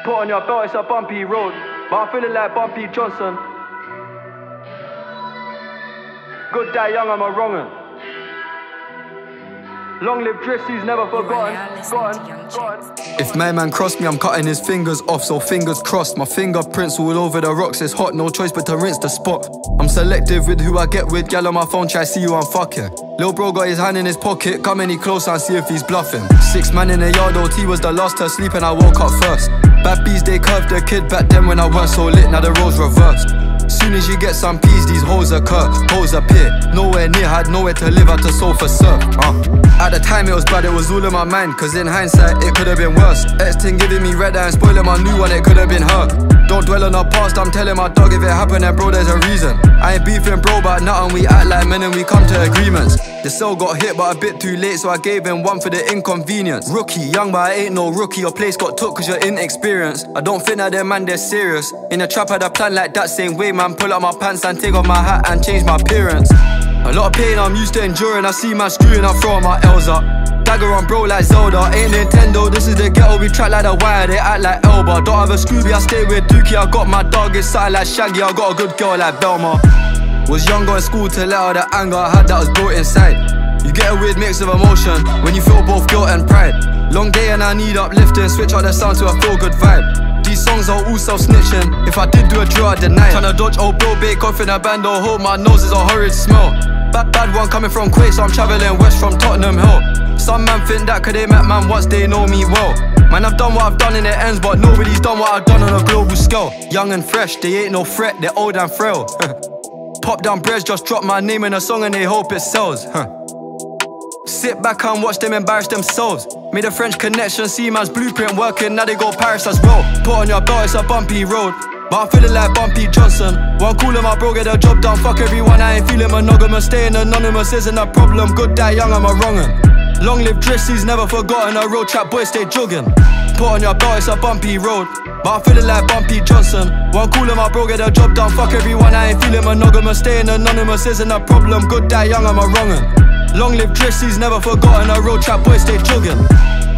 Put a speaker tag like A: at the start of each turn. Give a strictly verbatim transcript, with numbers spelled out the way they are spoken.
A: Put on your belt, it's a bumpy road, but I'm feeling like Bumpy Johnson. Good die young, I'm a wrong'un. Long live Drissy's never forgotten. Forgotten, forgotten.
B: If my man crossed me, I'm cutting his fingers off, so fingers crossed. My fingerprints all over the rocks, it's hot, no choice but to rinse the spot. I'm selective with who I get with, gal on my phone, try see who I'm fucking. Lil bro got his hand in his pocket, come any closer and see if he's bluffing. Six man in the yard, O T was the last to sleep and I woke up first. Bad bees, they curved the kid back then when I weren't so lit, now the roles reversed. Soon as you get some peas, these hoes occur, hoes appear. Nowhere near, had nowhere to live, had to sofa surf. uh. At the time it was bad, it was all in my mind, cause in hindsight it could've been worse. Ex-ting giving me red eye and spoiling my new one, it could've been her. Don't dwell on the past, I'm telling my dog if it happened then bro there's a reason. I ain't beefing bro but nothing, we act like men and we come to agreements. The cell got hit but a bit too late, so I gave him one for the inconvenience. Rookie, young but I ain't no rookie, your place got took cause you're inexperienced. I don't think that them man they're serious. In the trap had a plan like that same way man, pull up my pants and take off my hat and change my appearance. A lot of pain I'm used to enduring, I see man screwing, I throw my L's up. Dagger on bro like Zelda, ain't Nintendo, this is the ghetto, we track like the wire, they act like Elba. Don't have a Scooby, I stay with Dookie, I got my dog, it's something like Shaggy, I got a good girl like Belma. Was younger in school to let out the anger I had that was built inside. You get a weird mix of emotion when you feel both guilt and pride. Long day and I need uplifting, switch out the sound to a feel good vibe. These songs are all self-snitching, if I did do a drill I deny it. Tryna dodge old bro, bake off in a band or hold my nose is a horrid smell. Bad bad one coming from Kuwait, so I'm travelling west from Tottenham Hill. Some man think that cause they met man once they know me well. Man I've done what I've done in the ends, but nobody's done what I've done on a global scale. Young and fresh, they ain't no threat, they're old and frail. Pop down breads, just drop my name in a song and they hope it sells. Sit back and watch them embarrass themselves. Made a French connection, see man's blueprint working, now they go Paris as well. Put on your belt, it's a bumpy road, but I'm feeling like Bumpy Johnson. One cooler, my bro, get a job done, fuck everyone, I ain't feeling monogamous. Staying anonymous isn't a problem, good die young, I'm a wrong'un. Long live Drissy's never forgotten, a road trap boy stay jogging. Put on your belt, it's a bumpy road, but I'm feeling like Bumpy Johnson. One cooler, my bro, get a job done, fuck everyone, I ain't feeling monogamous. Staying anonymous isn't a problem, good die young, I'm a wrong'un. Long live Drissy's never forgotten, a road trap boy stay jogging.